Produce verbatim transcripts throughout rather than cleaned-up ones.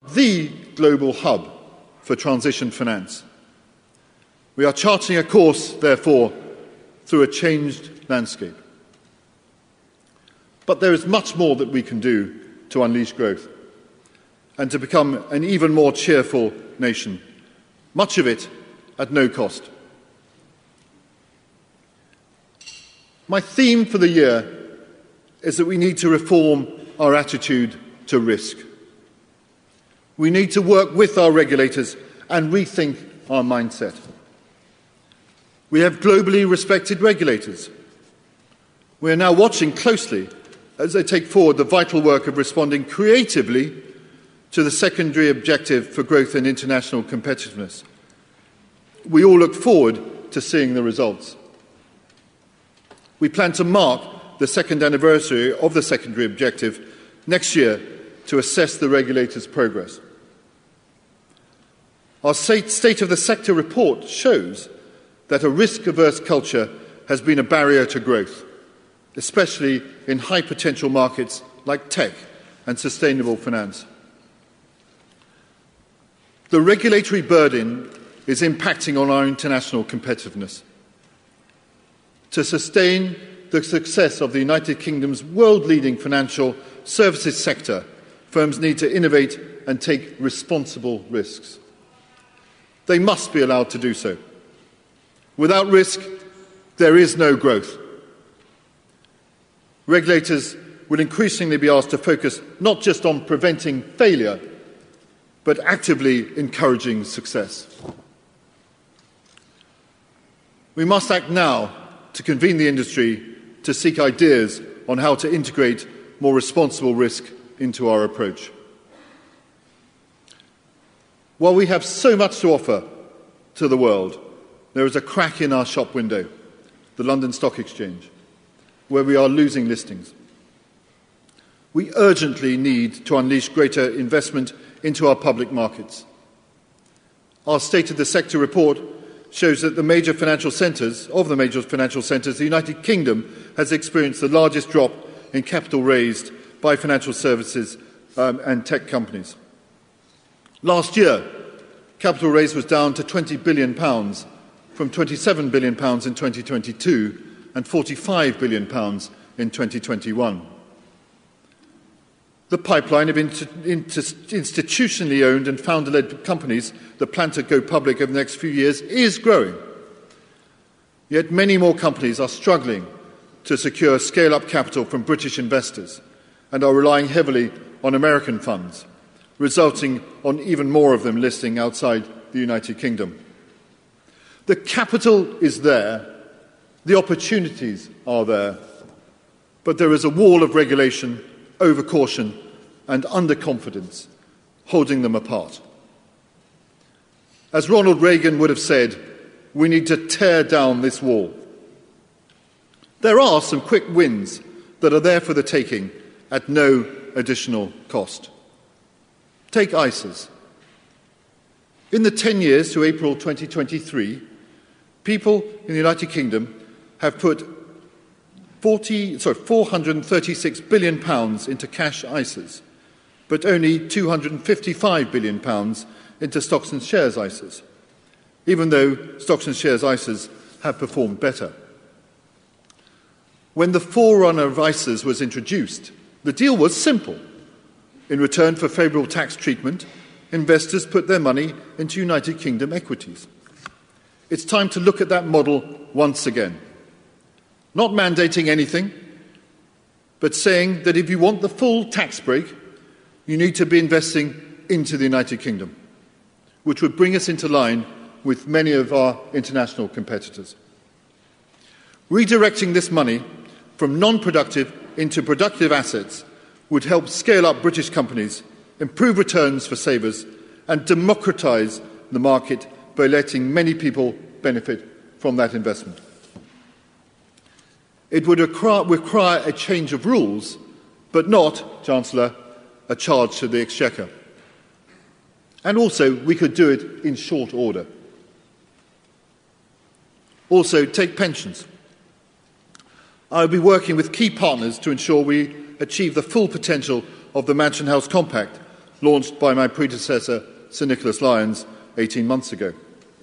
the global hub for transition finance. We are charting a course, therefore, through a changed landscape. But there is much more that we can do to unleash growth and to become an even more cheerful nation, much of it at no cost. My theme for the year is that we need to reform our attitude to risk. We need to work with our regulators and rethink our mindset. We have globally respected regulators. We are now watching closely as they take forward the vital work of responding creatively to the secondary objective for growth and international competitiveness. We all look forward to seeing the results. We plan to mark the second anniversary of the secondary objective next year to assess the regulator's progress. Our State of the Sector report shows that a risk-averse culture has been a barrier to growth, especially in high-potential markets like tech and sustainable finance. The regulatory burden is impacting on our international competitiveness. To sustain the success of the United Kingdom's world-leading financial services sector, firms need to innovate and take responsible risks. They must be allowed to do so. Without risk, there is no growth. Regulators will increasingly be asked to focus not just on preventing failure, but actively encouraging success. We must act now to convene the industry to seek ideas on how to integrate more responsible risk into our approach. While we have so much to offer to the world, there is a crack in our shop window, the London Stock Exchange, where we are losing listings. We urgently need to unleash greater investment into our public markets. Our State of the Sector report shows that the major financial centres, of the major financial centres, the United Kingdom has experienced the largest drop in capital raised by financial services um, and tech companies. Last year, capital raised was down to twenty billion pounds from twenty-seven billion pounds in twenty twenty-two and forty-five billion pounds in twenty twenty-one. The pipeline of inter- inter- institutionally owned and founder-led companies that plan to go public over the next few years is growing. Yet many more companies are struggling to secure scale-up capital from British investors and are relying heavily on American funds, resulting on even more of them listing outside the United Kingdom. The capital is there, the opportunities are there, but there is a wall of regulation, over-caution and underconfidence holding them apart. As Ronald Reagan would have said, we need to tear down this wall. There are some quick wins that are there for the taking at no additional cost. Take I S As. In the ten years to April twenty twenty-three, people in the United Kingdom have put forty, sorry, four hundred thirty-six billion pounds into cash I S As, but only two hundred fifty-five billion pounds into stocks and shares I S As, even though stocks and shares I S As have performed better. When the forerunner of I S As was introduced, the deal was simple. In return for favourable tax treatment, investors put their money into United Kingdom equities. It's time to look at that model once again. Not mandating anything, but saying that if you want the full tax break, you need to be investing into the United Kingdom, which would bring us into line with many of our international competitors. Redirecting this money from non-productive into productive assets would help scale up British companies, improve returns for savers, and democratise the market by letting many people benefit from that investment. It would require a change of rules, but not, Chancellor, a charge to the Exchequer. And also, we could do it in short order. Also, take pensions. I will be working with key partners to ensure we achieve the full potential of the Mansion House Compact launched by my predecessor, Sir Nicholas Lyons, eighteen months ago.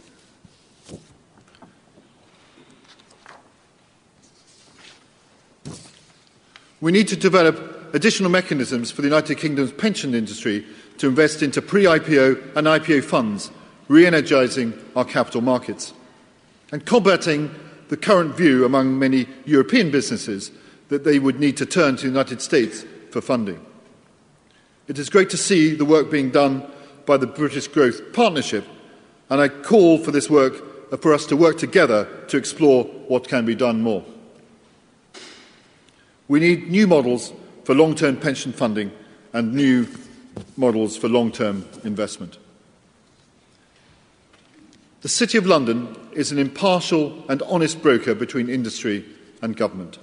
We need to develop additional mechanisms for the United Kingdom's pension industry to invest into pre-I P O and I P O funds, re-energising our capital markets, and combating the current view among many European businesses that they would need to turn to the United States for funding. It is great to see the work being done by the British Growth Partnership, and I call for this work, for us to work together to explore what can be done more. We need new models for long-term pension funding and new models for long-term investment. The City of London is an impartial and honest broker between industry and government.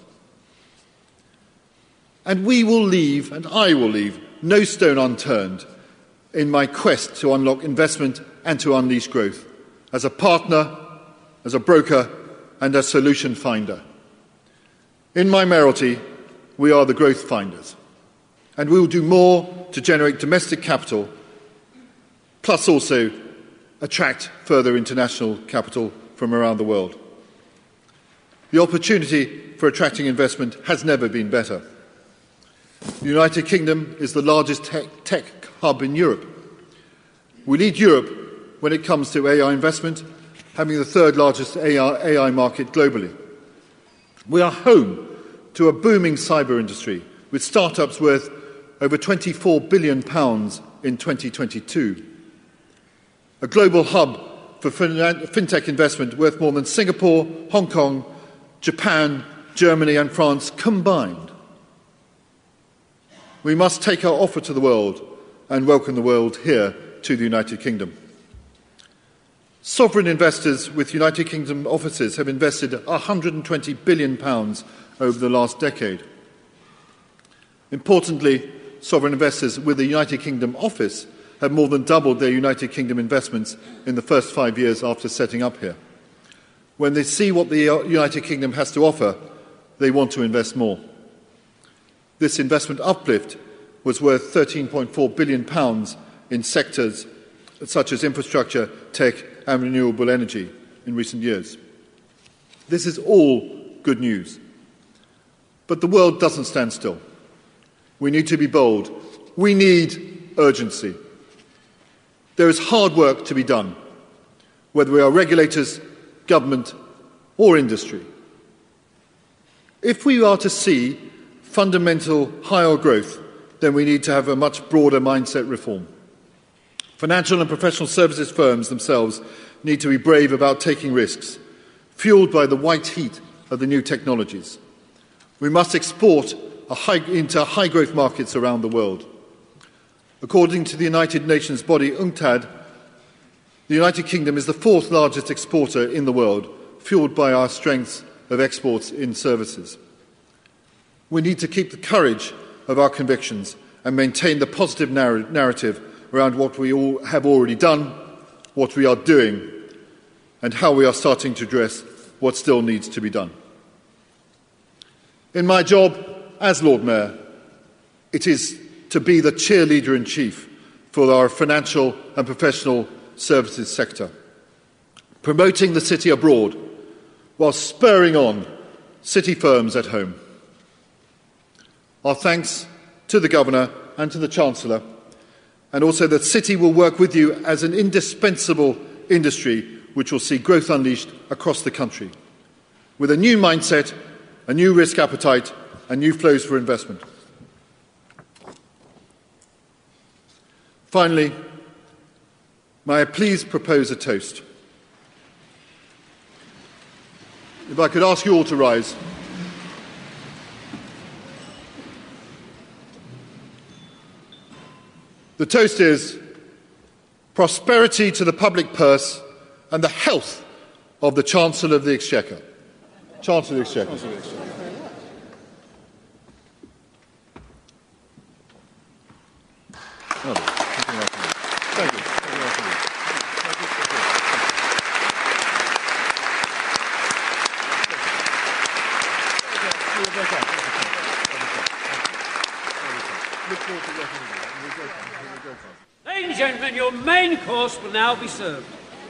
And we will leave, and I will leave, no stone unturned in my quest to unlock investment and to unleash growth, as a partner, as a broker, and as solution finder. In my mayoralty, we are the growth finders, and we will do more to generate domestic capital, plus also attract further international capital from around the world. The opportunity for attracting investment has never been better. The United Kingdom is the largest tech, tech hub in Europe. We lead Europe when it comes to A I investment, having the third largest A I, A I market globally. We are home to a booming cyber industry, with startups worth over twenty-four billion pounds in twenty twenty-two. A global hub for fintech investment worth more than Singapore, Hong Kong, Japan, Germany and France combined. We must take our offer to the world and welcome the world here to the United Kingdom. Sovereign investors with United Kingdom offices have invested one hundred twenty billion pounds over the last decade. Importantly, sovereign investors with a United Kingdom office have more than doubled their United Kingdom investments in the first five years after setting up here. When they see what the United Kingdom has to offer, they want to invest more. This investment uplift was worth thirteen point four billion pounds in sectors such as infrastructure, tech and renewable energy in recent years. This is all good news. But the world doesn't stand still. We need to be bold. We need urgency. There is hard work to be done, whether we are regulators, government, or industry. If we are to see fundamental higher growth, then we need to have a much broader mindset reform. Financial and professional services firms themselves need to be brave about taking risks, fueled by the white heat of the new technologies. We must export a high, into high-growth markets around the world. According to the United Nations body UNCTAD, the United Kingdom is the fourth largest exporter in the world, fueled by our strengths of exports in services. We need to keep the courage of our convictions and maintain the positive narr- narrative around what we all have already done, what we are doing, and how we are starting to address what still needs to be done. In my job as Lord Mayor, it is to be the cheerleader-in-chief for our financial and professional services sector, promoting the city abroad while spurring on city firms at home. Our thanks to the Governor and to the Chancellor, and also the City will work with you as an indispensable industry which will see growth unleashed across the country, with a new mindset, a new risk appetite and new flows for investment. Finally, may I please propose a toast? If I could ask you all to rise. The toast is prosperity to the public purse and the health of the Chancellor of the Exchequer. Chancellor of the Exchequer. Chancellor of the Exchequer. Oh, thank you. Look forward to working with you. and your main course will now be served.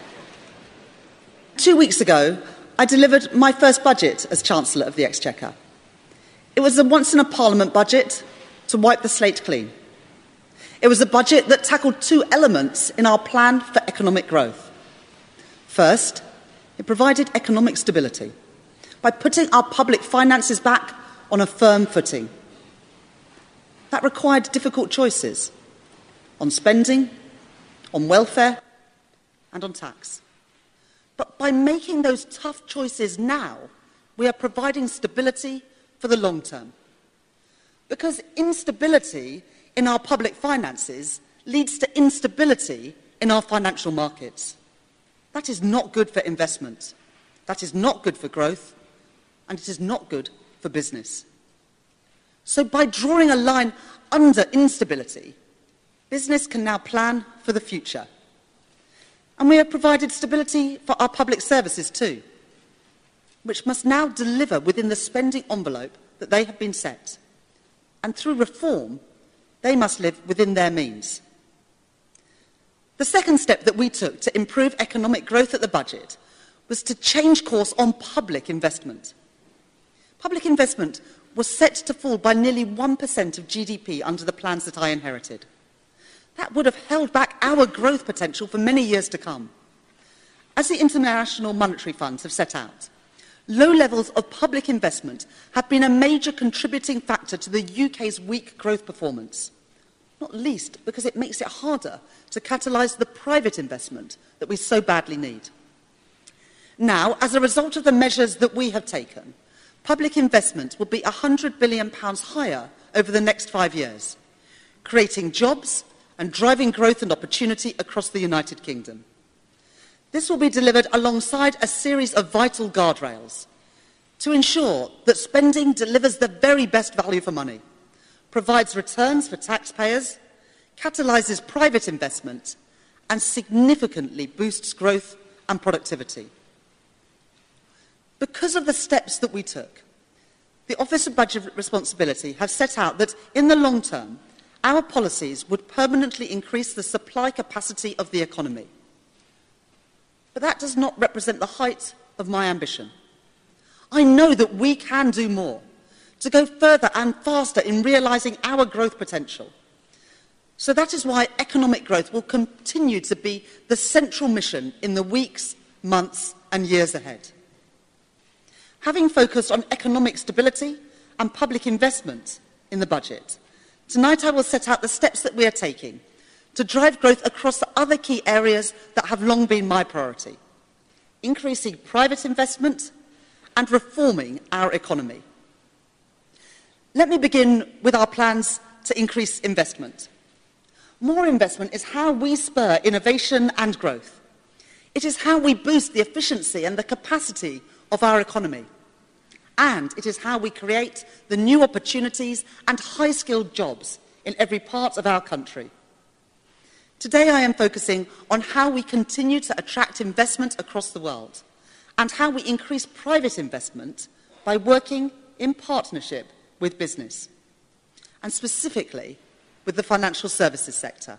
Two weeks ago, I delivered my first budget as Chancellor of the Exchequer. It was a once-in-a-Parliament budget to wipe the slate clean. It was a budget that tackled two elements in our plan for economic growth. First, it provided economic stability by putting our public finances back on a firm footing. That required difficult choices on spending, on welfare, and on tax. But by making those tough choices now, we are providing stability for the long term. Because instability in our public finances leads to instability in our financial markets. That is not good for investment. That is not good for growth. And it is not good for business. So by drawing a line under instability, business can now plan for the future. And we have provided stability for our public services too, which must now deliver within the spending envelope that they have been set. And through reform, they must live within their means. The second step that we took to improve economic growth at the budget was to change course on public investment. Public investment was set to fall by nearly one percent of G D P under the plans that I inherited. That would have held back our growth potential for many years to come. As the International Monetary Funds have set out, low levels of public investment have been a major contributing factor to the U K's weak growth performance, not least because it makes it harder to catalyse the private investment that we so badly need. Now, as a result of the measures that we have taken, public investment will be one hundred billion pounds higher over the next five years, creating jobs and driving growth and opportunity across the United Kingdom. This will be delivered alongside a series of vital guardrails to ensure that spending delivers the very best value for money, provides returns for taxpayers, catalyses private investment, and significantly boosts growth and productivity. Because of the steps that we took, the Office of Budget Responsibility have set out that in the long term, our policies would permanently increase the supply capacity of the economy. But that does not represent the height of my ambition. I know that we can do more, to go further and faster in realising our growth potential. So that is why economic growth will continue to be the central mission in the weeks, months and years ahead. Having focused on economic stability and public investment in the budget, tonight I will set out the steps that we are taking to drive growth across the other key areas that have long been my priority: increasing private investment and reforming our economy. Let me begin with our plans to increase investment. More investment is how we spur innovation and growth. It is how we boost the efficiency and the capacity of our economy. And it is how we create the new opportunities and high-skilled jobs in every part of our country. Today I am focusing on how we continue to attract investment across the world and how we increase private investment by working in partnership with business, and specifically with the financial services sector.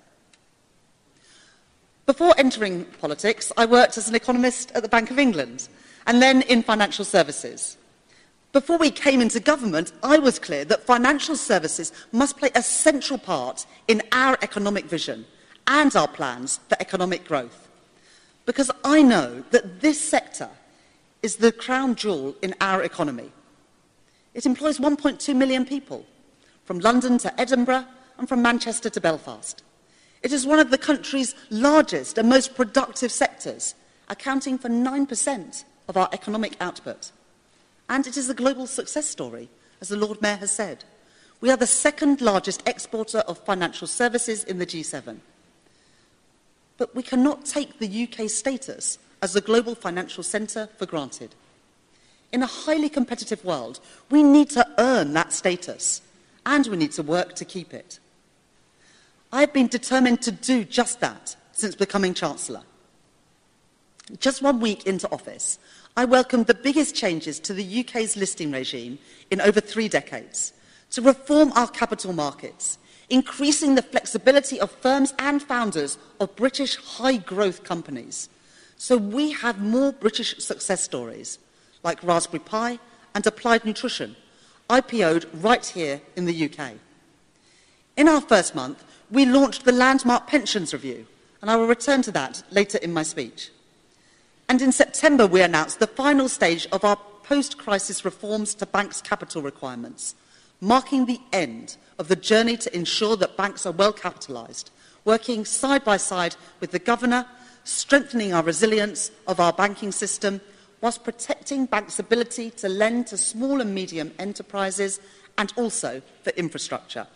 Before entering politics, I worked as an economist at the Bank of England and then in financial services. Before we came into government, I was clear that financial services must play a central part in our economic vision and our plans for economic growth, because I know that this sector is the crown jewel in our economy. It employs one point two million people, from London to Edinburgh and from Manchester to Belfast. It is one of the country's largest and most productive sectors, accounting for nine percent of our economic output. And it is a global success story, as the Lord Mayor has said. We are the second largest exporter of financial services in the G seven. But we cannot take the U K's status as a global financial centre for granted. In a highly competitive world, we need to earn that status, and we need to work to keep it. I have been determined to do just that since becoming Chancellor. Just one week into office, I welcomed the biggest changes to the U K's listing regime in over three decades, to reform our capital markets, increasing the flexibility of firms and founders of British high-growth companies. So we have more British success stories, like Raspberry Pi and Applied Nutrition, I P O'd right here in the U K. In our first month, we launched the landmark Pensions Review, and I will return to that later in my speech. And in September, we announced the final stage of our post-crisis reforms to banks' capital requirements, marking the end of the journey to ensure that banks are well capitalised, working side by side with the Governor, strengthening our resilience of our banking system, whilst protecting banks' ability to lend to small and medium enterprises and also for infrastructure.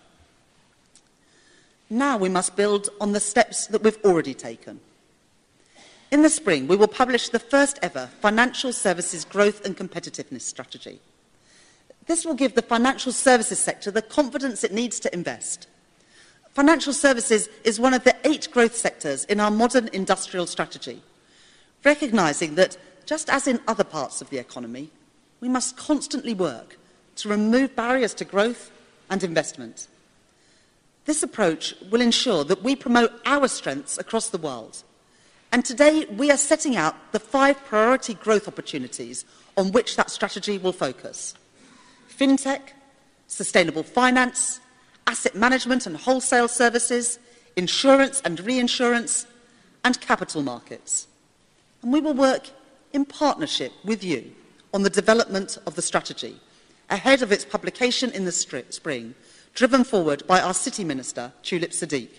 Now we must build on the steps that we've already taken. In the spring, we will publish the first ever Financial Services Growth and Competitiveness Strategy. This will give the financial services sector the confidence it needs to invest. Financial services is one of the eight growth sectors in our modern industrial strategy, recognising that, just as in other parts of the economy, we must constantly work to remove barriers to growth and investment. This approach will ensure that we promote our strengths across the world. And today we are setting out the five priority growth opportunities on which that strategy will focus: fintech, sustainable finance, asset management and wholesale services, insurance and reinsurance, and capital markets. And we will work in partnership with you on the development of the strategy, ahead of its publication in the spring, driven forward by our City Minister, Tulip Siddiq.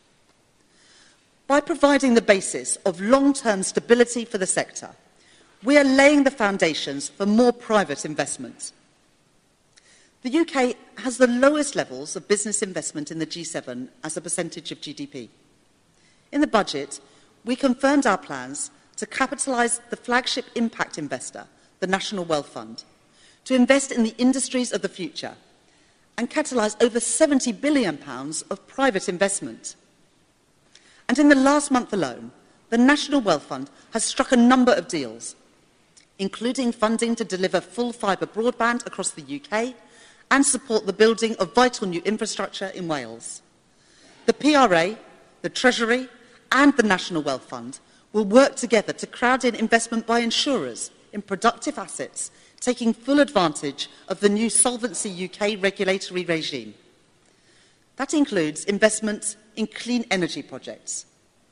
By providing the basis of long-term stability for the sector, we are laying the foundations for more private investment. The U K has the lowest levels of business investment in the G seven as a percentage of G D P. In the budget, we confirmed our plans to capitalise the flagship impact investor, the National Wealth Fund, to invest in the industries of the future and catalyse over seventy billion pounds of private investment. And in the last month alone, the National Wealth Fund has struck a number of deals, including funding to deliver full fibre broadband across the U K and support the building of vital new infrastructure in Wales. The P R A, the Treasury and the National Wealth Fund will work together to crowd in investment by insurers in productive assets, taking full advantage of the new Solvency U K regulatory regime. That includes investment in clean energy projects.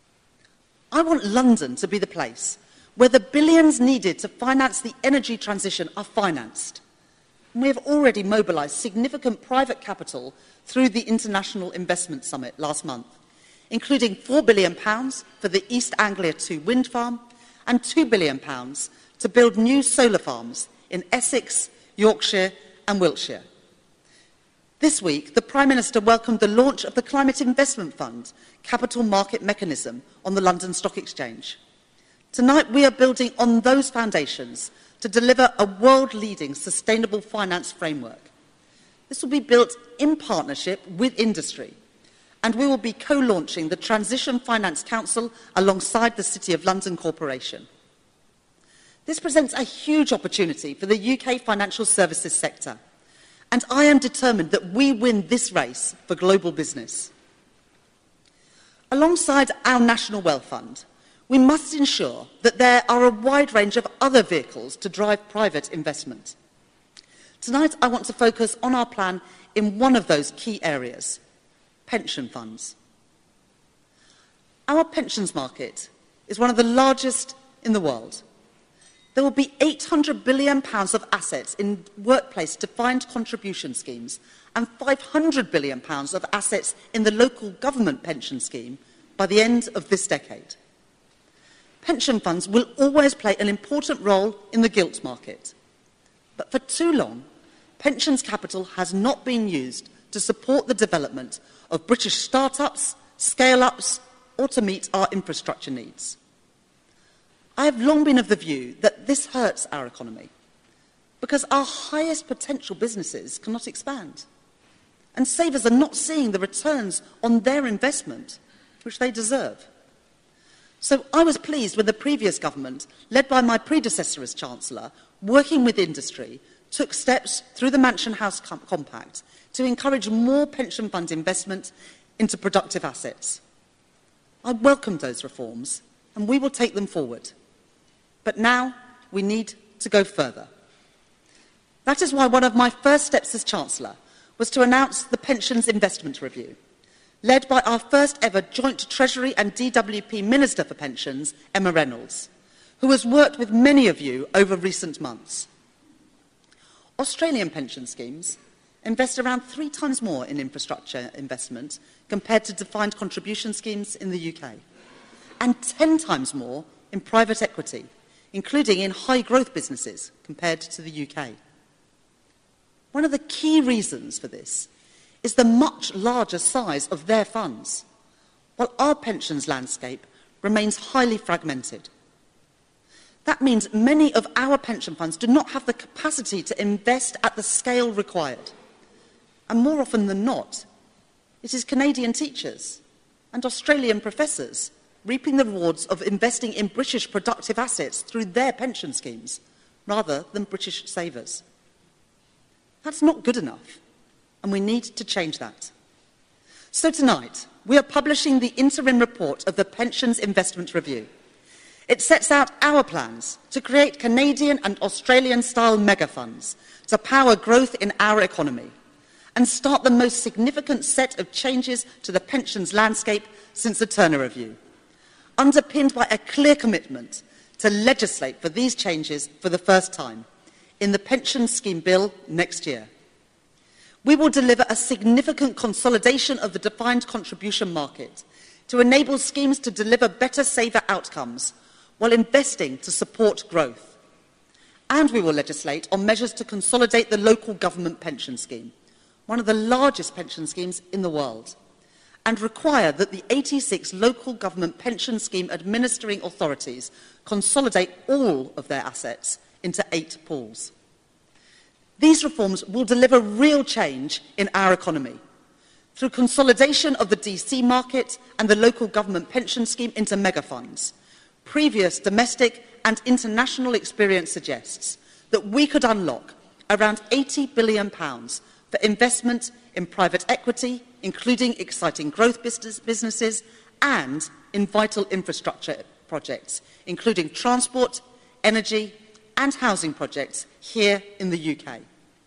I want London to be the place where the billions needed to finance the energy transition are financed. And we have already mobilised significant private capital through the International Investment Summit last month, including four billion pounds for the East Anglia two wind farm and two billion pounds to build new solar farms in Essex, Yorkshire and Wiltshire. This week, the Prime Minister welcomed the launch of the Climate Investment Fund capital market mechanism on the London Stock Exchange. Tonight, we are building on those foundations to deliver a world-leading sustainable finance framework. This will be built in partnership with industry, and we will be co-launching the Transition Finance Council alongside the City of London Corporation. This presents a huge opportunity for the U K financial services sector, and I am determined that we win this race for global business. Alongside our National Wealth Fund, we must ensure that there are a wide range of other vehicles to drive private investment. Tonight, I want to focus on our plan in one of those key areas: pension funds. Our pensions market is one of the largest in the world. There will be eight hundred billion pounds of assets in workplace defined contribution schemes and five hundred billion pounds of assets in the local government pension scheme by the end of this decade. Pension funds will always play an important role in the gilt market. But for too long, pensions capital has not been used to support the development of British start-ups, scale-ups, or to meet our infrastructure needs. I have long been of the view that this hurts our economy because our highest potential businesses cannot expand, and savers are not seeing the returns on their investment which they deserve. So I was pleased when the previous government, led by my predecessor as Chancellor, working with industry, took steps through the Mansion House Compact to encourage more pension fund investment into productive assets. I welcome those reforms, and we will take them forward. But now we need to go further. That is why one of my first steps as Chancellor was to announce the Pensions Investment Review, led by our first ever Joint Treasury and D W P Minister for Pensions, Emma Reynolds, who has worked with many of you over recent months. Australian pension schemes invest around three times more in infrastructure investment compared to defined contribution schemes in the U K, and ten times more in private equity, including in high-growth businesses compared to the U K. One of the key reasons for this is the much larger size of their funds, while our pensions landscape remains highly fragmented. That means many of our pension funds do not have the capacity to invest at the scale required. And more often than not, it is Canadian teachers and Australian professors reaping the rewards of investing in British productive assets through their pension schemes, rather than British savers. That's not good enough, and we need to change that. So tonight, we are publishing the interim report of the Pensions Investment Review. It sets out our plans to create Canadian and Australian-style mega funds to power growth in our economy and start the most significant set of changes to the pensions landscape since the Turner Review, underpinned by a clear commitment to legislate for these changes for the first time in the Pension Scheme Bill next year. We will deliver a significant consolidation of the defined contribution market to enable schemes to deliver better saver outcomes while investing to support growth. And we will legislate on measures to consolidate the local government pension scheme, one of the largest pension schemes in the world, and require that the eighty-six local government pension scheme administering authorities consolidate all of their assets into eight pools. These reforms will deliver real change in our economy through consolidation of the D C market and the local government pension scheme into mega funds. Previous domestic and international experience suggests that we could unlock around eighty billion pounds for investment in private equity, including exciting growth business businesses, and in vital infrastructure projects, including transport, energy, and housing projects here in the U K.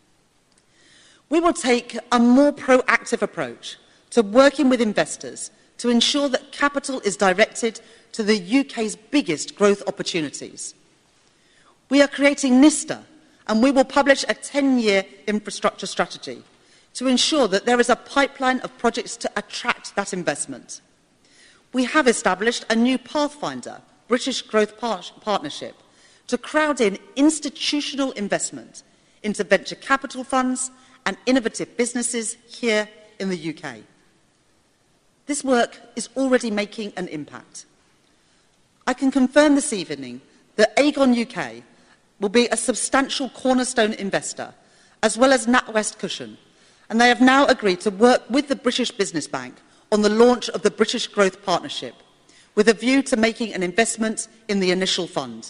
We will take a more proactive approach to working with investors to ensure that capital is directed to the U K's biggest growth opportunities. We are creating NISTA, and we will publish a ten-year infrastructure strategy to ensure that there is a pipeline of projects to attract that investment. We have established a new Pathfinder British Growth Par- Partnership to crowd in institutional investment into venture capital funds and innovative businesses here in the U K. This work is already making an impact. I can confirm this evening that Aegon U K will be a substantial cornerstone investor, as well as NatWest Cushion, and they have now agreed to work with the British Business Bank on the launch of the British Growth Partnership, with a view to making an investment in the initial fund.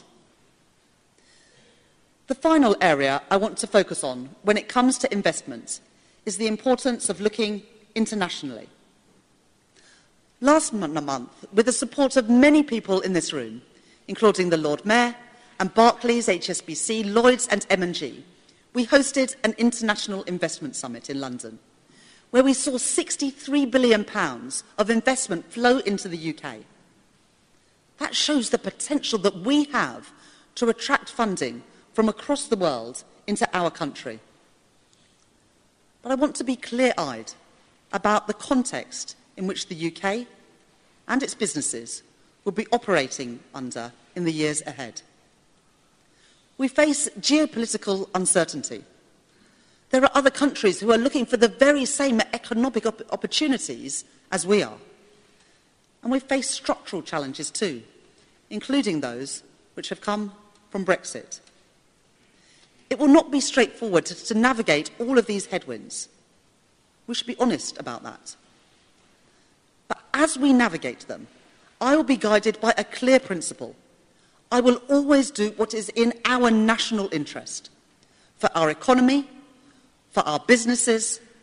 The final area I want to focus on when it comes to investment is the importance of looking internationally. Last month, with the support of many people in this room, including the Lord Mayor and Barclays, H S B C, Lloyds and M and G, we hosted an international investment summit in London, where we saw sixty-three billion pounds of investment flow into the U K. That shows the potential that we have to attract funding from across the world into our country. But I want to be clear-eyed about the context in which the U K and its businesses will be operating under in the years ahead. We face geopolitical uncertainty. There are other countries who are looking for the very same economic op- opportunities as we are. And we face structural challenges too, including those which have come from Brexit. It will not be straightforward to, to navigate all of these headwinds. We should be honest about that. But as we navigate them, I will be guided by a clear principle. I will always do what is in our national interest, for our economy, for our businesses,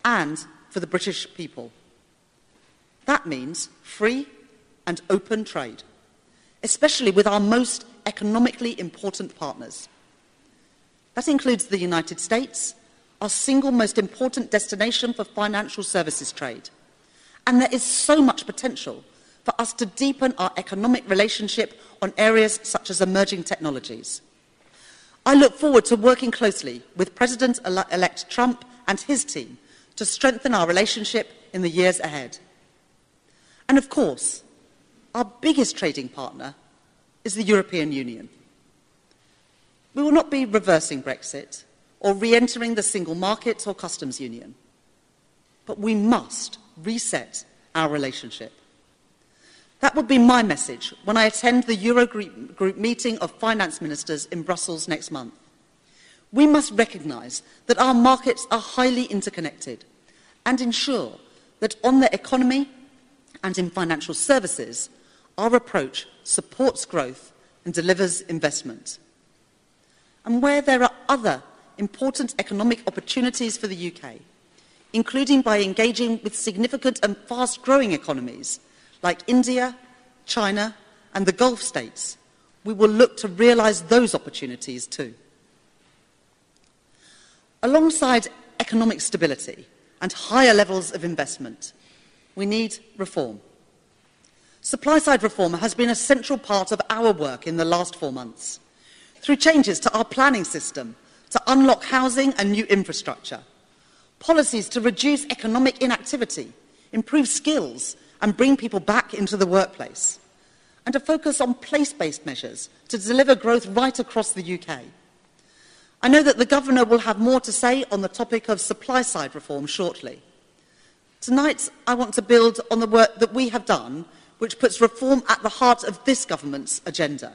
and for the British people. That means free and open trade, especially with our most economically important partners. That includes the United States, our single most important destination for financial services trade. And there is so much potential for us to deepen our economic relationship on areas such as emerging technologies. I look forward to working closely with President-elect Trump and his team to strengthen our relationship in the years ahead. And of course, our biggest trading partner is the European Union. We will not be reversing Brexit or re-entering the single market or customs union, but we must reset our relationship. That would be my message when I attend the Eurogroup meeting of finance ministers in Brussels next month. We must recognise that our markets are highly interconnected and ensure that on the economy and in financial services, our approach supports growth and delivers investment. And where there are other important economic opportunities for the U K, including by engaging with significant and fast-growing economies like India, China and the Gulf states, we will look to realise those opportunities too. Alongside economic stability and higher levels of investment, we need reform. Supply-side reform has been a central part of our work in the last four months, through changes to our planning system to unlock housing and new infrastructure, policies to reduce economic inactivity, improve skills and bring people back into the workplace, and a focus on place-based measures to deliver growth right across the U K. I know that the Governor will have more to say on the topic of supply-side reform shortly. Tonight, I want to build on the work that we have done, which puts reform at the heart of this government's agenda.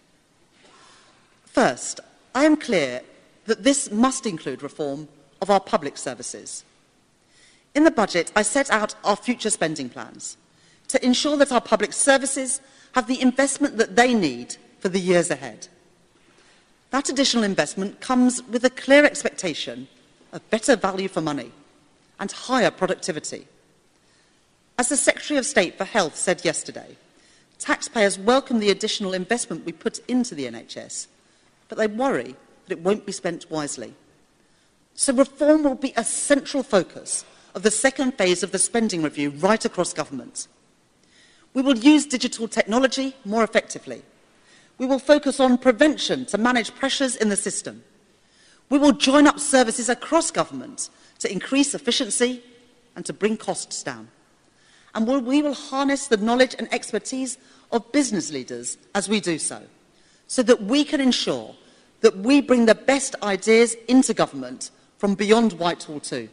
First, I am clear that this must include reform of our public services. In the budget, I set out our future spending plans to ensure that our public services have the investment that they need for the years ahead. That additional investment comes with a clear expectation of better value for money and higher productivity. As the Secretary of State for Health said yesterday, taxpayers welcome the additional investment we put into the N H S, but they worry that it won't be spent wisely. So reform will be a central focus of the second phase of the spending review right across government. We will use digital technology more effectively. We will focus on prevention to manage pressures in the system. We will join up services across government to increase efficiency and to bring costs down. And we will harness the knowledge and expertise of business leaders as we do so, so that we can ensure that we bring the best ideas into government from beyond Whitehall too.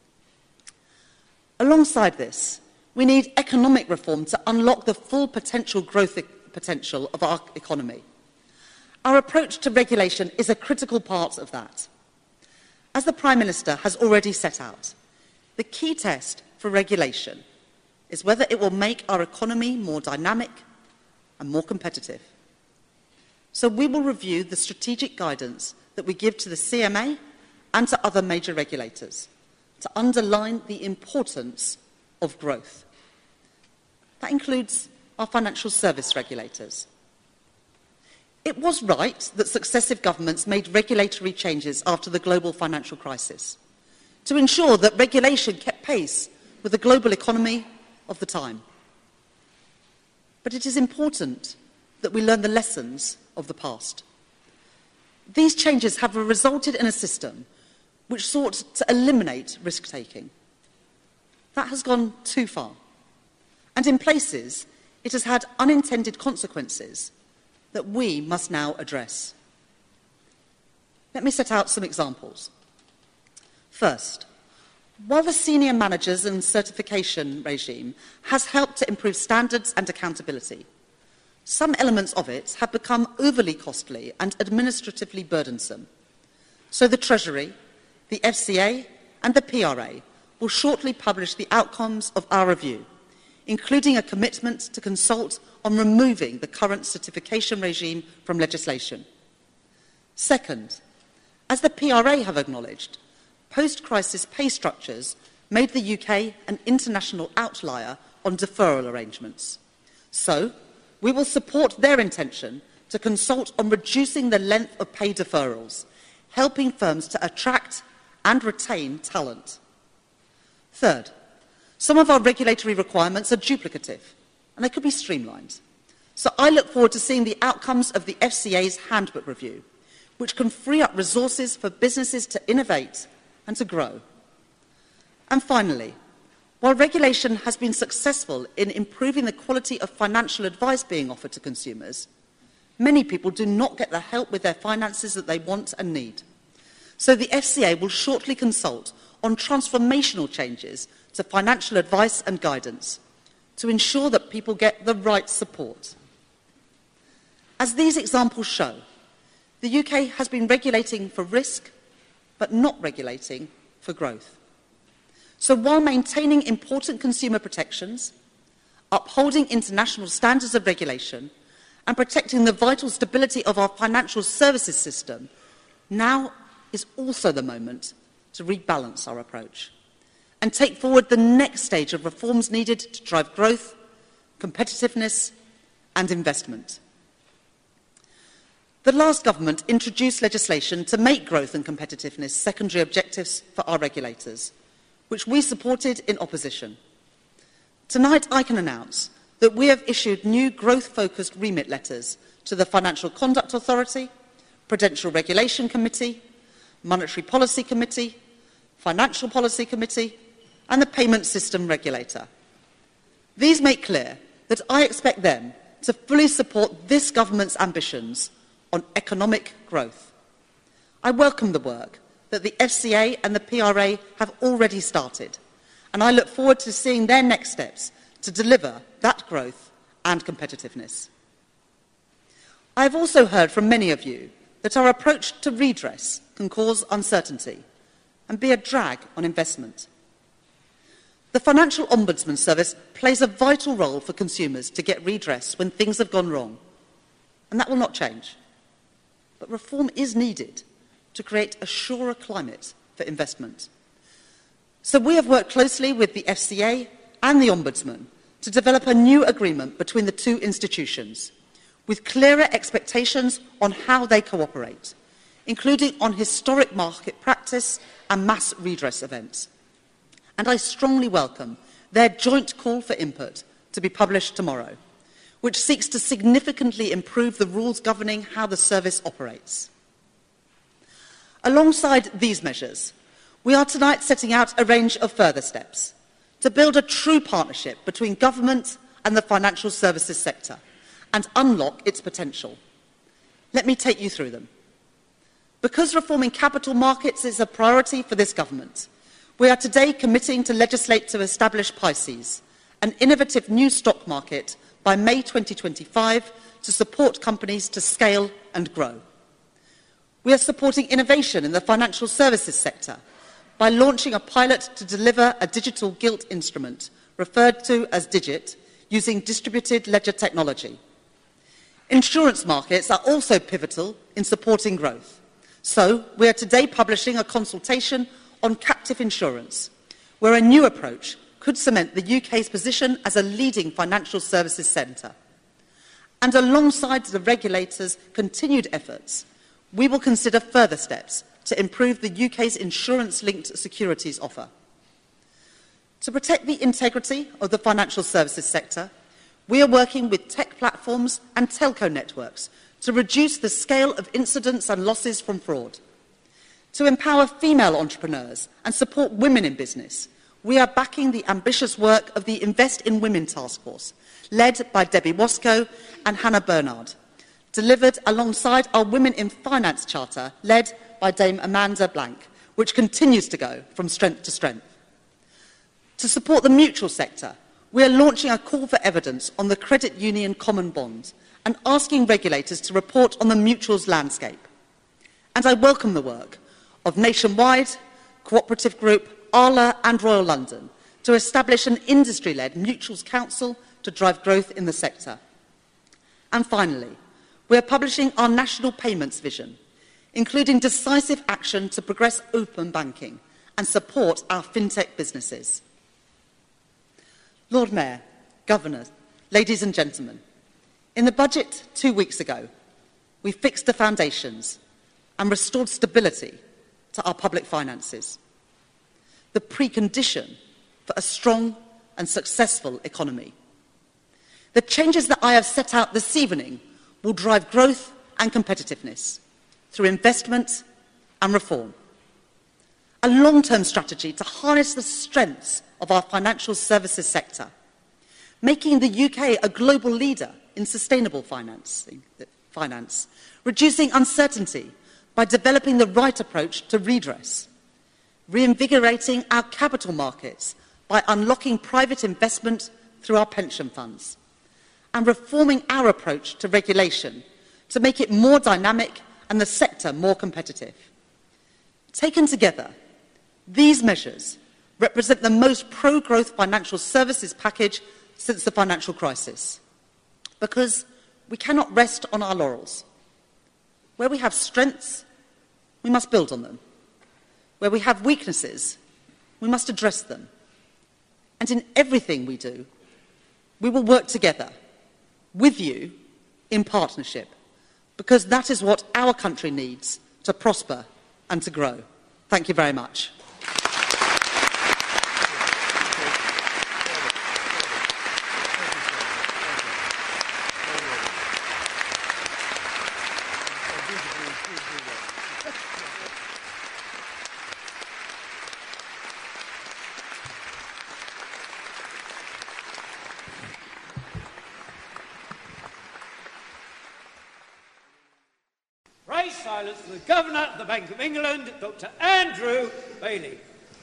Alongside this, we need economic reform to unlock the full potential growth potential of our economy. Our approach to regulation is a critical part of that. As the Prime Minister has already set out, the key test for regulation is whether it will make our economy more dynamic and more competitive. So we will review the strategic guidance that we give to the C M A and to other major regulators to underline the importance of growth. That includes our financial service regulators. It was right that successive governments made regulatory changes after the global financial crisis to ensure that regulation kept pace with the global economy of the time. But it is important that we learn the lessons of the past. These changes have resulted in a system which sought to eliminate risk-taking. That has gone too far. And in places, it has had unintended consequences that we must now address. Let me set out some examples. First, while the senior managers and certification regime has helped to improve standards and accountability, some elements of it have become overly costly and administratively burdensome. So the Treasury, the F C A and the P R A will shortly publish the outcomes of our review, including a commitment to consult on removing the current certification regime from legislation. Second, as the P R A have acknowledged, post-crisis pay structures made the U K an international outlier on deferral arrangements. So, we will support their intention to consult on reducing the length of pay deferrals, helping firms to attract and retain talent. Third, some of our regulatory requirements are duplicative and they could be streamlined. So I look forward to seeing the outcomes of the F C A's handbook review, which can free up resources for businesses to innovate and to grow. And finally, while regulation has been successful in improving the quality of financial advice being offered to consumers, many people do not get the help with their finances that they want and need. So the F C A will shortly consult on transformational changes to financial advice and guidance to ensure that people get the right support. As these examples show, the U K has been regulating for risk, but not regulating for growth. So while maintaining important consumer protections, upholding international standards of regulation, and protecting the vital stability of our financial services system, now is also the moment to rebalance our approach and take forward the next stage of reforms needed to drive growth, competitiveness, and investment. The last government introduced legislation to make growth and competitiveness secondary objectives for our regulators, which we supported in opposition. Tonight, I can announce that we have issued new growth-focused remit letters to the Financial Conduct Authority, Prudential Regulation Committee, Monetary Policy Committee, Financial Policy Committee, and the Payment System Regulator. These make clear that I expect them to fully support this government's ambitions on economic growth. I welcome the work that the F C A and the P R A have already started, and I look forward to seeing their next steps to deliver that growth and competitiveness. I have also heard from many of you that our approach to redress can cause uncertainty and be a drag on investment. The Financial Ombudsman Service plays a vital role for consumers to get redress when things have gone wrong, and that will not change. But reform is needed to create a surer climate for investment. So we have worked closely with the F C A and the Ombudsman to develop a new agreement between the two institutions, with clearer expectations on how they cooperate, including on historic market practice and mass redress events. And I strongly welcome their joint call for input to be published tomorrow, which seeks to significantly improve the rules governing how the service operates. Alongside these measures, we are tonight setting out a range of further steps to build a true partnership between government and the financial services sector and unlock its potential. Let me take you through them. Because reforming capital markets is a priority for this government, we are today committing to legislate to establish PICES, an innovative new stock market, by May twenty twenty-five to support companies to scale and grow. We are supporting innovation in the financial services sector by launching a pilot to deliver a digital gilt instrument, referred to as DIGIT, using distributed ledger technology. Insurance markets are also pivotal in supporting growth. So, we are today publishing a consultation on captive insurance, where a new approach could cement the U K's position as a leading financial services centre. And alongside the regulators' continued efforts, we will consider further steps to improve the U K's insurance-linked securities offer. To protect the integrity of the financial services sector, we are working with tech platforms and telco networks to reduce the scale of incidents and losses from fraud. To empower female entrepreneurs and support women in business, we are backing the ambitious work of the Invest in Women Task Force, led by Debbie Wasco and Hannah Bernard, delivered alongside our Women in Finance Charter, led by Dame Amanda Blank, which continues to go from strength to strength. To support the mutual sector, we are launching a call for evidence on the credit union common bond and asking regulators to report on the mutuals landscape. And I welcome the work of Nationwide, Cooperative Group, Arla and Royal London to establish an industry-led mutuals council to drive growth in the sector. And finally, we are publishing our national payments vision, including decisive action to progress open banking and support our fintech businesses. Lord Mayor, Governors, ladies and gentlemen, in the budget two weeks ago, we fixed the foundations and restored stability to our public finances, the precondition for a strong and successful economy. The changes that I have set out this evening will drive growth and competitiveness through investment and reform. A long-term strategy to harness the strengths of our financial services sector, making the U K a global leader in sustainable financing, finance, reducing uncertainty by developing the right approach to redress, reinvigorating our capital markets by unlocking private investment through our pension funds, and reforming our approach to regulation to make it more dynamic and the sector more competitive. Taken together, these measures represent the most pro-growth financial services package since the financial crisis, because we cannot rest on our laurels. Where we have strengths, we must build on them. Where we have weaknesses, we must address them. And in everything we do, we will work together, with you, in partnership, because that is what our country needs to prosper and to grow. Thank you very much. Pray silence for the Governor of the Bank of England, Doctor Andrew Bailey.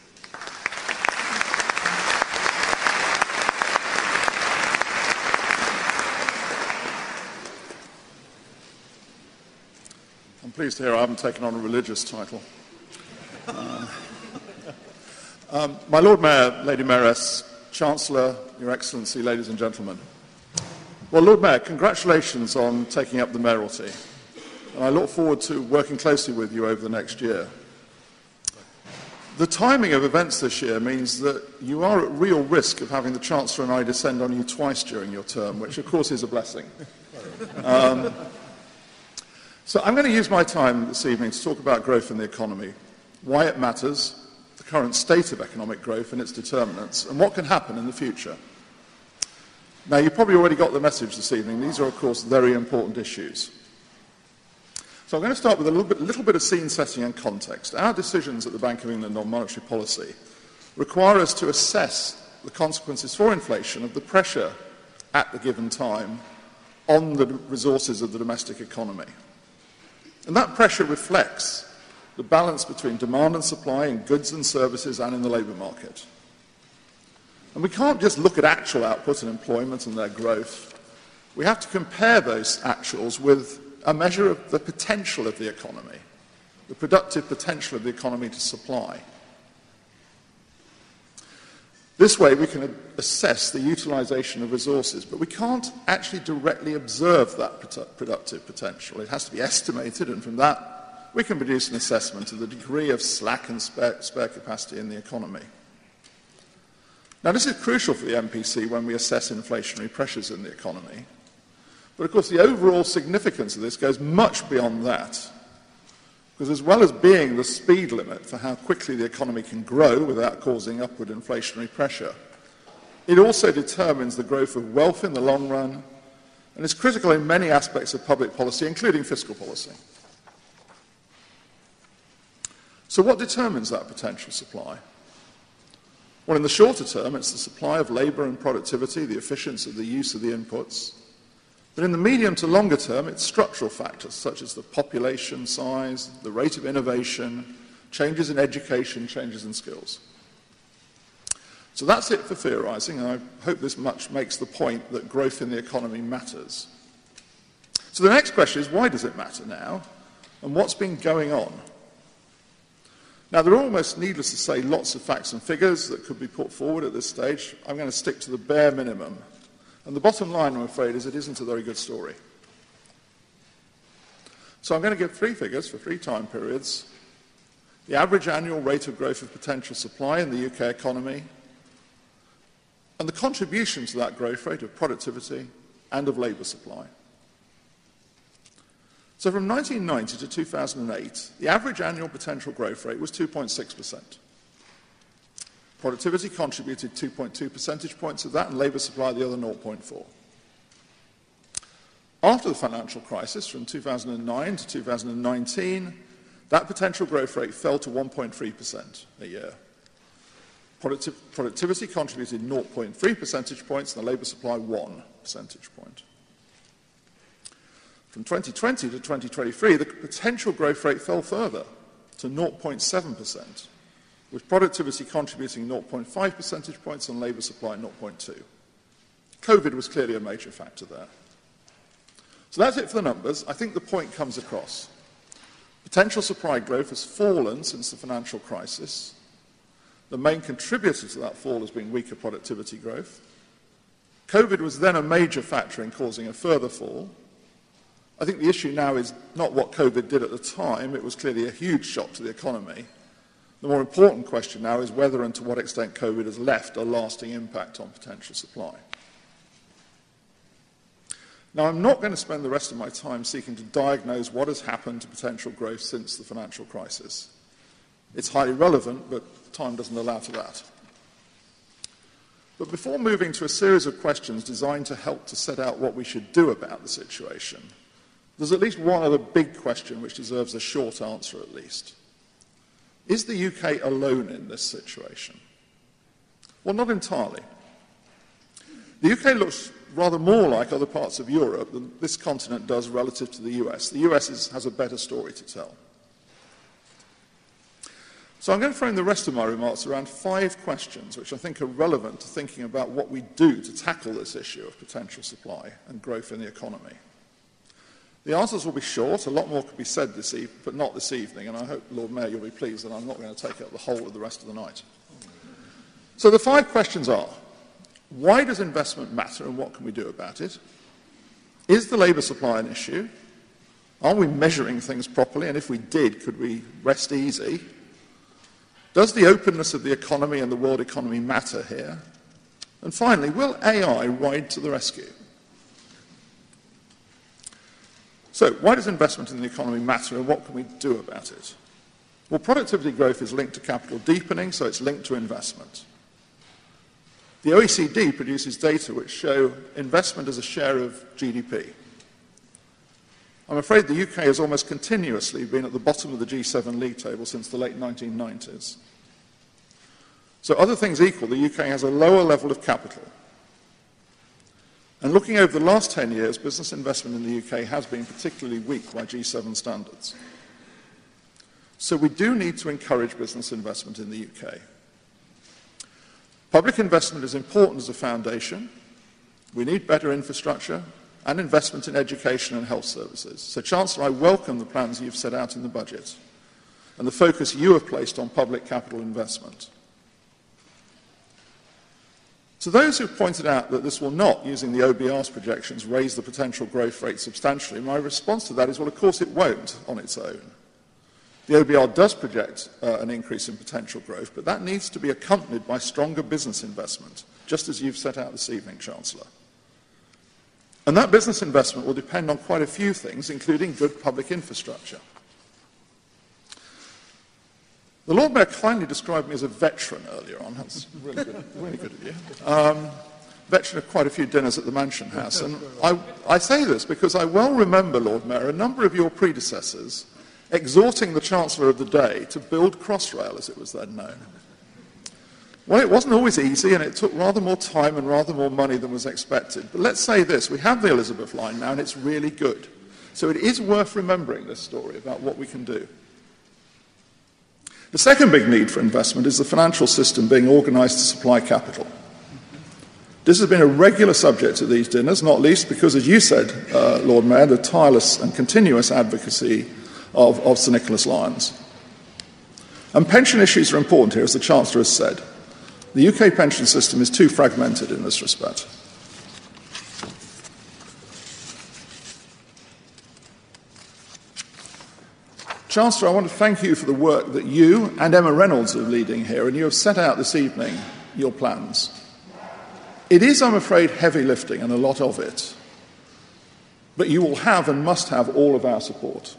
I'm pleased to hear I haven't taken on a religious title. Uh, um, my Lord Mayor, Lady Mayoress, Chancellor, Your Excellency, ladies and gentlemen. Well, Lord Mayor, congratulations on taking up the mayoralty, and I look forward to working closely with you over the next year. The timing of events this year means that you are at real risk of having the Chancellor and I descend on you twice during your term, which of course is a blessing. Um, so I'm going to use my time this evening to talk about growth in the economy, why it matters, the current state of economic growth and its determinants, and what can happen in the future. Now, you've probably already got the message this evening. These are, of course, very important issues. So I'm going to start with a little bit, little bit of scene setting and context. Our decisions at the Bank of England on monetary policy require us to assess the consequences for inflation of the pressure at the given time on the resources of the domestic economy. And that pressure reflects the balance between demand and supply in goods and services and in the labour market. And we can't just look at actual output and employment and their growth. We have to compare those actuals with a measure of the potential of the economy, the productive potential of the economy to supply. This way we can assess the utilisation of resources, but we can't actually directly observe that productive potential. It has to be estimated, and from that we can produce an assessment of the degree of slack and spare, spare capacity in the economy. Now, this is crucial for the M P C when we assess inflationary pressures in the economy. But, of course, the overall significance of this goes much beyond that, because as well as being the speed limit for how quickly the economy can grow without causing upward inflationary pressure, it also determines the growth of wealth in the long run and is critical in many aspects of public policy, including fiscal policy. So what determines that potential supply? Well, in the shorter term, it's the supply of labour and productivity, the efficiency of the use of the inputs. But in the medium to longer term, it's structural factors such as the population size, the rate of innovation, changes in education, changes in skills. So that's it for theorising, and I hope this much makes the point that growth in the economy matters. So the next question is, why does it matter now, and what's been going on? Now, there are almost, needless to say, lots of facts and figures that could be put forward at this stage. I'm going to stick to the bare minimum. And the bottom line, I'm afraid, is it isn't a very good story. So I'm going to give three figures for three time periods the average annual rate of growth of potential supply in the U K economy, and the contribution to that growth rate of productivity and of labour supply. So from nineteen ninety to two thousand eight, the average annual potential growth rate was two point six percent. Productivity contributed two point two percentage points of that, and labour supply the other zero point four. After the financial crisis, from two thousand nine to two thousand nineteen, that potential growth rate fell to one point three percent a year. Productiv- productivity contributed zero point three percentage points, and the labour supply one percentage point. From twenty twenty to twenty twenty-three, the potential growth rate fell further to zero point seven percent, with productivity contributing zero point five percentage points and labour supply zero point two. COVID was clearly a major factor there. So that's it for the numbers. I think the point comes across. Potential supply growth has fallen since the financial crisis. The main contributor to that fall has been weaker productivity growth. COVID was then a major factor in causing a further fall. I think the issue now is not what COVID did at the time. It was clearly a huge shock to the economy. The more important question now is whether and to what extent COVID has left a lasting impact on potential supply. Now, I'm not going to spend the rest of my time seeking to diagnose what has happened to potential growth since the financial crisis. It's highly relevant, but time doesn't allow for that. But before moving to a series of questions designed to help to set out what we should do about the situation, there's at least one other big question which deserves a short answer at least. Is the U K alone in this situation? Well, not entirely. The U K looks rather more like other parts of Europe than this continent does relative to the U S. The U S is, has a better story to tell. So I'm going to frame the rest of my remarks around five questions which I think are relevant to thinking about what we do to tackle this issue of potential supply and growth in the economy. The answers will be short. A lot more could be said this evening, but not this evening, and I hope, Lord Mayor, you'll be pleased that I'm not going to take up the whole of the rest of the night. So the five questions are: why does investment matter and what can we do about it? Is the labour supply an issue? Are we measuring things properly, and if we did, could we rest easy? Does the openness of the economy and the world economy matter here? And finally, will A I ride to the rescue? So, why does investment in the economy matter and what can we do about it? Well, productivity growth is linked to capital deepening, so it's linked to investment. The O E C D produces data which show investment as a share of G D P. I'm afraid the U K has almost continuously been at the bottom of the G seven league table since the late nineteen nineties. So other things equal, the U K has a lower level of capital. And looking over the last ten years, business investment in the U K has been particularly weak by G seven standards. So we do need to encourage business investment in the U K. Public investment is important as a foundation. We need better infrastructure and investment in education and health services. So, Chancellor, I welcome the plans you've set out in the budget and the focus you have placed on public capital investment. To those who pointed out that this will not, using the O B R's projections, raise the potential growth rate substantially, my response to that is, well, of course it won't on its own. The O B R does project uh, an increase in potential growth, but that needs to be accompanied by stronger business investment, just as you've set out this evening, Chancellor. And that business investment will depend on quite a few things, including good public infrastructure. The Lord Mayor kindly described me as a veteran earlier on. That's really good, really good of you. Um, veteran of quite a few dinners at the Mansion House. And I, I say this because I well remember, Lord Mayor, a number of your predecessors exhorting the Chancellor of the day to build Crossrail, as it was then known. Well, it wasn't always easy, and it took rather more time and rather more money than was expected. But let's say this, we have the Elizabeth line now, and it's really good. So it is worth remembering this story about what we can do. The second big need for investment is the financial system being organised to supply capital. This has been a regular subject at these dinners, not least because, as you said, uh, Lord Mayor, the tireless and continuous advocacy of, of Sir Nicholas Lyons. And pension issues are important here, as the Chancellor has said. The U K pension system is too fragmented in this respect. Chancellor, I want to thank you for the work that you and Emma Reynolds are leading here, and you have set out this evening your plans. It is, I'm afraid, heavy lifting and a lot of it, but you will have and must have all of our support.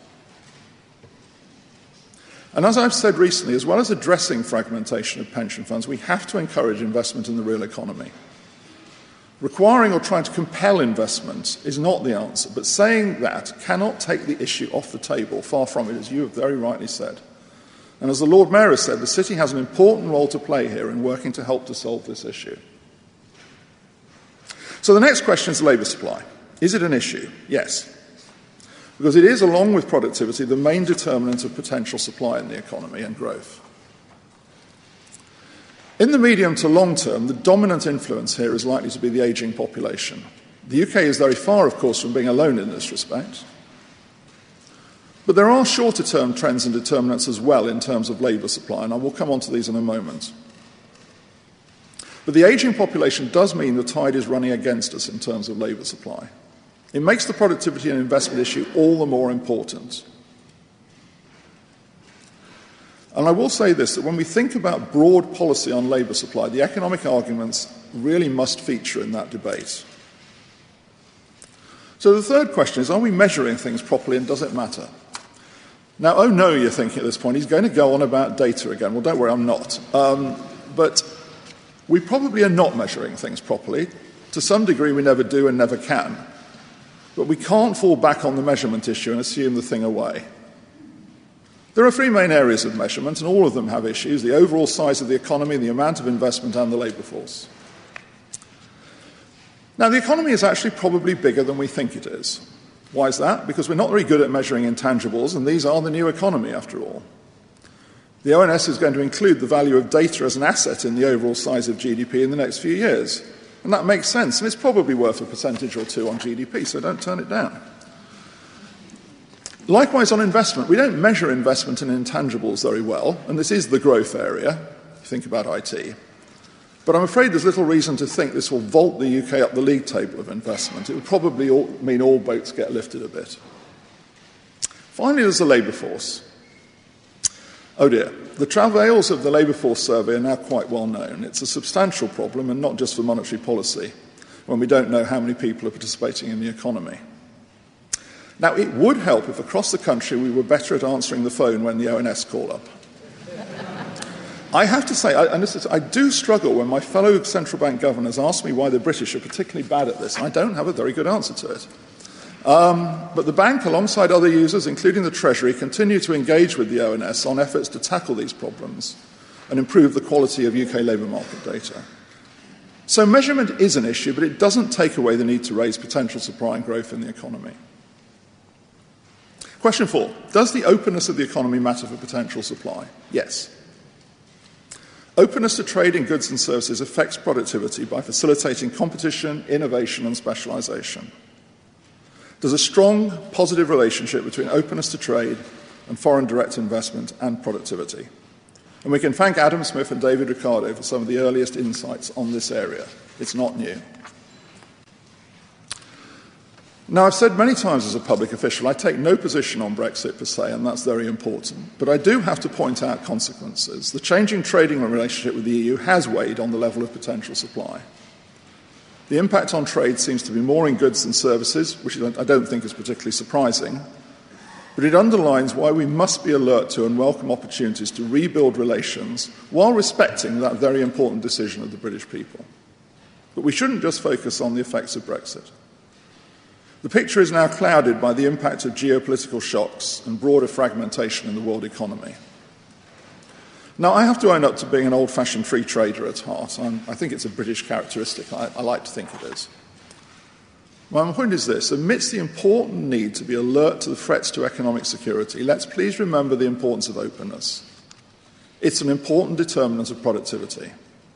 And as I've said recently, as well as addressing fragmentation of pension funds, we have to encourage investment in the real economy. Requiring or trying to compel investment is not the answer, but saying that cannot take the issue off the table, far from it, as you have very rightly said. And as the Lord Mayor has said, the City has an important role to play here in working to help to solve this issue. So the next question is labour supply. Is it an issue? Yes. Because it is, along with productivity, the main determinant of potential supply in the economy and growth. In the medium to long term, the dominant influence here is likely to be the ageing population. The U K is very far, of course, from being alone in this respect. But there are shorter-term trends and determinants as well in terms of labour supply, and I will come on to these in a moment. But the ageing population does mean the tide is running against us in terms of labour supply. It makes the productivity and investment issue all the more important. And I will say this, that when we think about broad policy on labour supply, the economic arguments really must feature in that debate. So the third question is, are we measuring things properly and does it matter? Now, oh no, you're thinking at this point, he's going to go on about data again. Well, don't worry, I'm not. Um, but we probably are not measuring things properly. To some degree, we never do and never can. But we can't fall back on the measurement issue and assume the thing away. There are three main areas of measurement, and all of them have issues: the overall size of the economy, the amount of investment, and the labour force. Now, the economy is actually probably bigger than we think it is. Why is that? Because we're not very good at measuring intangibles, and these are the new economy, after all. The O N S is going to include the value of data as an asset in the overall size of G D P in the next few years. And that makes sense, and it's probably worth a percentage or two on G D P, so don't turn it down. Likewise, on investment, we don't measure investment in intangibles very well, and this is the growth area, if you think about I T. But I'm afraid there's little reason to think this will vault the U K up the league table of investment. It would probably all mean all boats get lifted a bit. Finally, there's the labour force. Oh dear. The travails of the labour force survey are now quite well known. It's a substantial problem, and not just for monetary policy, when we don't know how many people are participating in the economy. Now, it would help if across the country we were better at answering the phone when the O N S call up. I have to say, I, and this is, I do struggle when my fellow central bank governors ask me why the British are particularly bad at this. I don't have a very good answer to it. Um, but the bank, alongside other users, including the Treasury, continue to engage with the O N S on efforts to tackle these problems and improve the quality of U K labour market data. So measurement is an issue, but it doesn't take away the need to raise potential supply and growth in the economy. Question four. Does the openness of the economy matter for potential supply? Yes. Openness to trade in goods and services affects productivity by facilitating competition, innovation, and specialisation. There's a strong, positive relationship between openness to trade and foreign direct investment and productivity. And we can thank Adam Smith and David Ricardo for some of the earliest insights on this area. It's not new. Now, I've said many times as a public official, I take no position on Brexit per se, and that's very important. But I do have to point out consequences. The changing trading relationship with the E U has weighed on the level of potential supply. The impact on trade seems to be more in goods than services, which I don't think is particularly surprising. But it underlines why we must be alert to and welcome opportunities to rebuild relations while respecting that very important decision of the British people. But we shouldn't just focus on the effects of Brexit. The picture is now clouded by the impact of geopolitical shocks and broader fragmentation in the world economy. Now, I have to own up to being an old-fashioned free trader at heart. I'm, I think it's a British characteristic. I, I like to think it is. My point is this. Amidst the important need to be alert to the threats to economic security, let's please remember the importance of openness. It's an important determinant of productivity.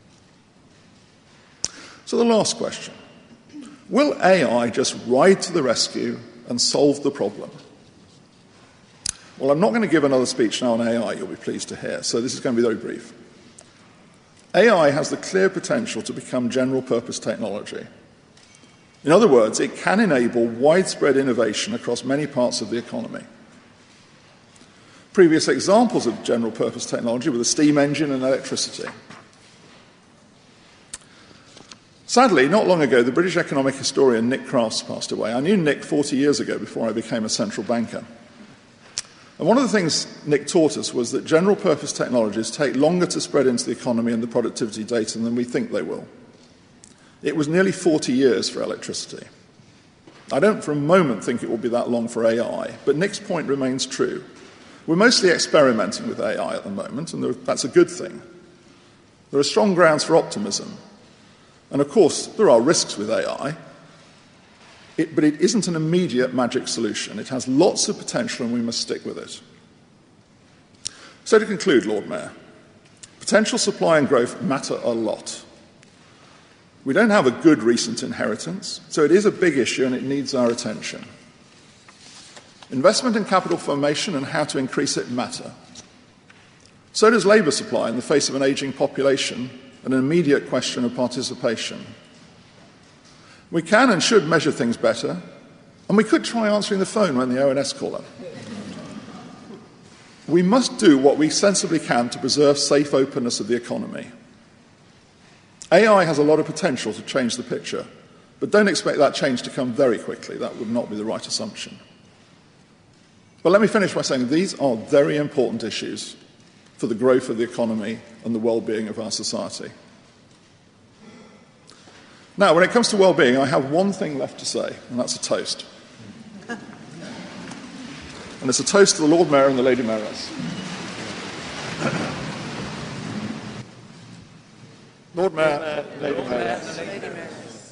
So the last question. Will A I just ride to the rescue and solve the problem? Well, I'm not going to give another speech now on A I, you'll be pleased to hear, so this is going to be very brief. A I has the clear potential to become general-purpose technology. In other words, it can enable widespread innovation across many parts of the economy. Previous examples of general-purpose technology were the steam engine and electricity. Sadly, not long ago, the British economic historian Nick Crafts passed away. I knew Nick forty years ago before I became a central banker. And one of the things Nick taught us was that general-purpose technologies take longer to spread into the economy and the productivity data than we think they will. It was nearly forty years for electricity. I don't for a moment think it will be that long for A I, but Nick's point remains true. We're mostly experimenting with A I at the moment, and that's a good thing. There are strong grounds for optimism. And of course, there are risks with A I, it, but it isn't an immediate magic solution. It has lots of potential, and we must stick with it. So to conclude, Lord Mayor, potential supply and growth matter a lot. We don't have a good recent inheritance, so it is a big issue and it needs our attention. Investment in capital formation and how to increase it matter. So does labour supply in the face of an ageing population and an immediate question of participation. We can and should measure things better, and we could try answering the phone when the O N S call up. We must do what we sensibly can to preserve safe openness of the economy. A I has a lot of potential to change the picture, but don't expect that change to come very quickly. That would not be the right assumption. But let me finish by saying these are very important issues for the growth of the economy and the well-being of our society. Now, when it comes to well-being, I have one thing left to say, and that's a toast. And it's a toast to the Lord Mayor and the Lady Mayoress. Lord Mayor, Lady Mayoress.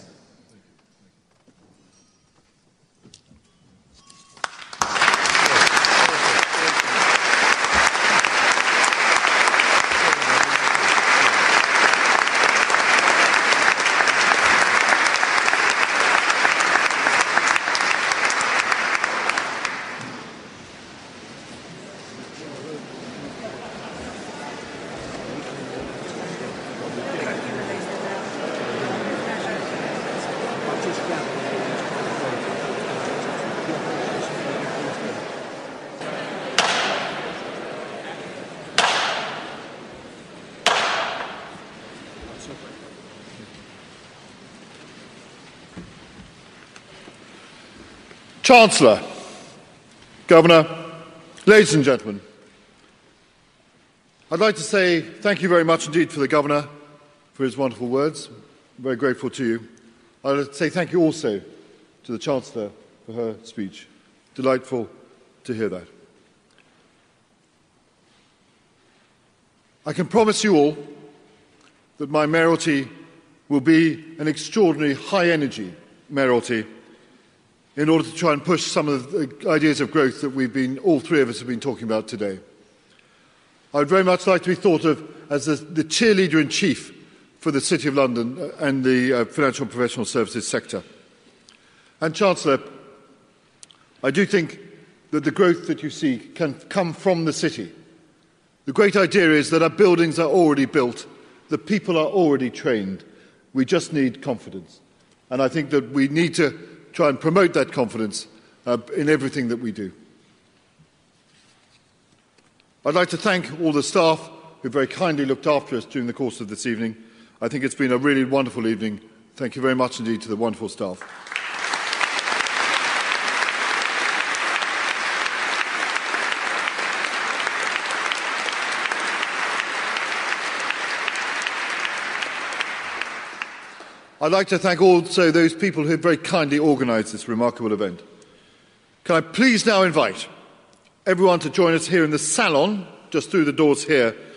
Chancellor, Governor, ladies and gentlemen, I'd like to say thank you very much indeed for the Governor for his wonderful words. I'm very grateful to you. I'd like to say thank you also to the Chancellor for her speech. Delightful to hear that. I can promise you all that my mayoralty will be an extraordinary high-energy mayoralty in order to try and push some of the ideas of growth that we've been, all three of us have been talking about today. I would very much like to be thought of as the, the cheerleader-in-chief for the City of London and the uh, financial and professional services sector. And Chancellor, I do think that the growth that you see can come from the city. The great idea is that our buildings are already built, the people are already trained. We just need confidence. And I think that we need to try and promote that confidence uh, in everything that we do. I'd like to thank all the staff who very kindly looked after us during the course of this evening. I think it's been a really wonderful evening. Thank you very much indeed to the wonderful staff. I'd like to thank also those people who have very kindly organised this remarkable event. Can I please now invite everyone to join us here in the salon, just through the doors here,